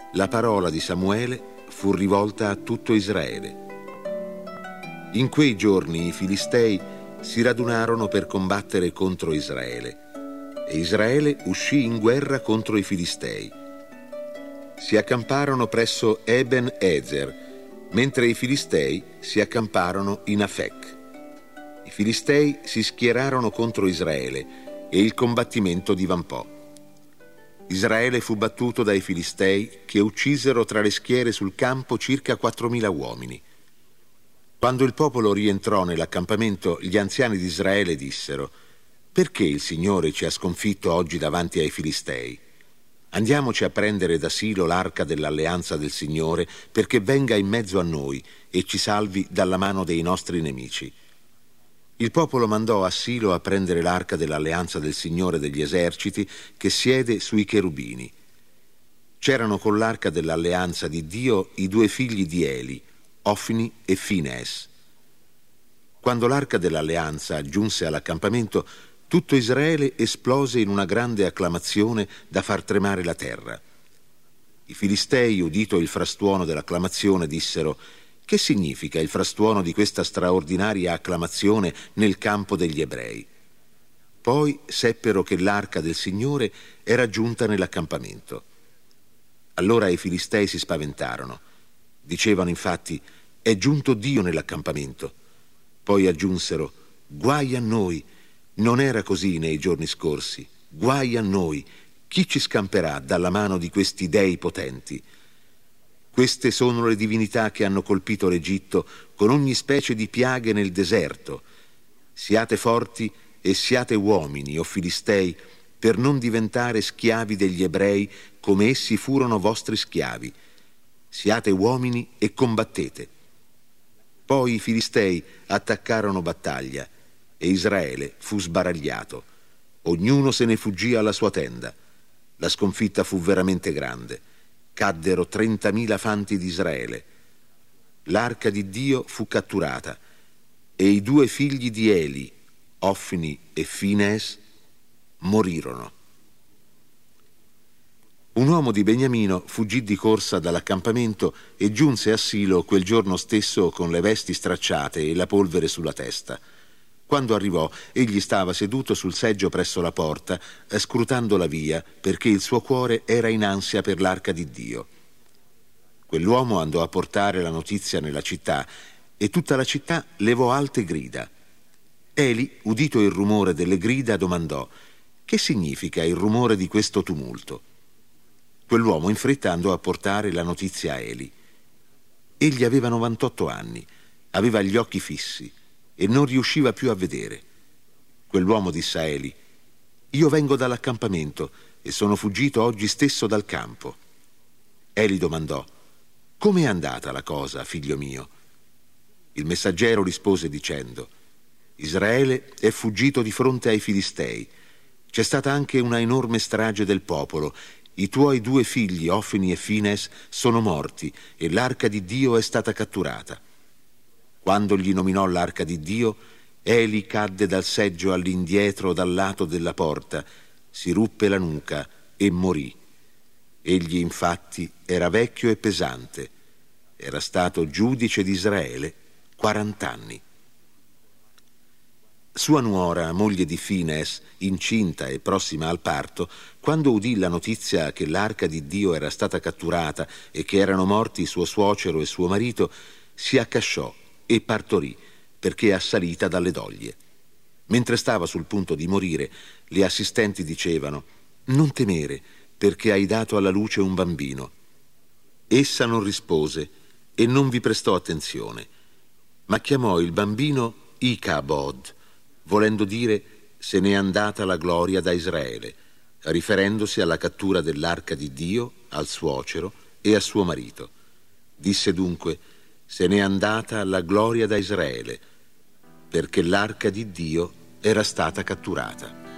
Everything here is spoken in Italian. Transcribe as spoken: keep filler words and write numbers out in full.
la parola di Samuele fu rivolta a tutto Israele. In quei giorni i Filistei si radunarono per combattere contro Israele, e Israele uscì in guerra contro i Filistei. Si accamparono presso Eben Ezer, mentre i Filistei si accamparono in Afec. I Filistei si schierarono contro Israele e il combattimento divampò. Israele fu battuto dai Filistei, che uccisero tra le schiere sul campo circa quattromila uomini. Quando il popolo rientrò nell'accampamento, gli anziani di Israele dissero: «Perché il Signore ci ha sconfitto oggi davanti ai Filistei? Andiamoci a prendere da Silo l'arca dell'alleanza del Signore, perché venga in mezzo a noi e ci salvi dalla mano dei nostri nemici». Il popolo mandò a Silo a prendere l'arca dell'alleanza del Signore degli eserciti, che siede sui cherubini. C'erano con l'arca dell'alleanza di Dio i due figli di Eli, Ofni e Finees. Quando l'arca dell'alleanza giunse all'accampamento, tutto Israele esplose in una grande acclamazione da far tremare la terra. I Filistei, udito il frastuono dell'acclamazione, dissero: «Che significa il frastuono di questa straordinaria acclamazione nel campo degli ebrei?» Poi seppero che l'arca del Signore era giunta nell'accampamento. Allora i Filistei si spaventarono. Dicevano infatti: «È giunto Dio nell'accampamento». Poi aggiunsero: «Guai a noi! Non era così nei giorni scorsi. Guai a noi! Chi ci scamperà dalla mano di questi dei potenti?» Queste sono le divinità che hanno colpito l'Egitto con ogni specie di piaghe nel deserto. Siate forti e siate uomini, o Filistei, per non diventare schiavi degli ebrei come essi furono vostri schiavi. Siate uomini e combattete. Poi i Filistei attaccarono battaglia e Israele fu sbaragliato. Ognuno se ne fuggì alla sua tenda. La sconfitta fu veramente grande. Caddero trentamila fanti di Israele. L'arca di Dio fu catturata e i due figli di Eli, Ofni e Finees, morirono. Un uomo di Beniamino fuggì di corsa dall'accampamento e giunse a Silo quel giorno stesso con le vesti stracciate e la polvere sulla testa. Quando arrivò, egli stava seduto sul seggio presso la porta, scrutando la via, perché il suo cuore era in ansia per l'arca di Dio. Quell'uomo andò a portare la notizia nella città, e tutta la città levò alte grida. Eli, udito il rumore delle grida, domandò: «Che significa il rumore di questo tumulto?» Quell'uomo in fretta andò a portare la notizia a Eli. Egli aveva novantotto anni, aveva gli occhi fissi e non riusciva più a vedere. Quell'uomo disse a Eli: «Io vengo dall'accampamento e sono fuggito oggi stesso dal campo». Eli domandò: «Come è andata la cosa, figlio mio?» Il messaggero rispose dicendo: «Israele è fuggito di fronte ai Filistei. C'è stata anche una enorme strage del popolo. I tuoi due figli, Ofni e Finees, sono morti e l'arca di Dio è stata catturata». Quando gli nominò l'arca di Dio, Eli cadde dal seggio all'indietro dal lato della porta, si ruppe la nuca e morì. Egli infatti era vecchio e pesante, era stato giudice di Israele quarant'anni. Sua nuora, moglie di Finees, incinta e prossima al parto, quando udì la notizia che l'arca di Dio era stata catturata e che erano morti suo suocero e suo marito, si accasciò e partorì, perché assalita dalle doglie. Mentre stava sul punto di morire, le assistenti dicevano: «Non temere, perché hai dato alla luce un bambino». Essa non rispose e non vi prestò attenzione, ma chiamò il bambino Icabod, volendo dire: «Se n'è andata la gloria da Israele», riferendosi alla cattura dell'arca di Dio, al suocero e a suo marito. Disse dunque: «Se n'è andata la gloria da Israele», perché l'arca di Dio era stata catturata.